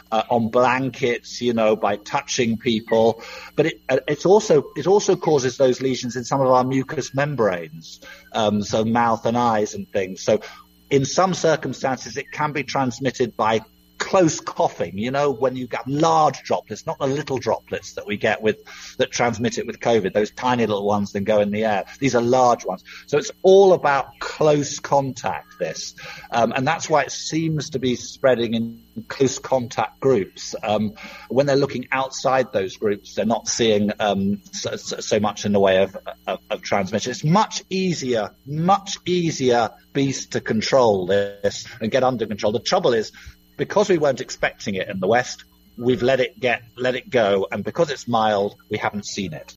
on blankets, by touching people. But it also causes those lesions in some of our mucous membranes, so mouth and eyes and things. So in some circumstances, it can be transmitted by close coughing, when you get large droplets, not the little droplets that we get that transmit it with COVID, those tiny little ones that go in the air. These are large ones. So it's all about close contact, this. And that's why it seems to be spreading in close contact groups. When they're looking outside those groups, they're not seeing so much in the way of transmission. It's much easier beast to control this and get under control. The trouble is, because we weren't expecting it in the West, we've let it go, and because it's mild, we haven't seen it.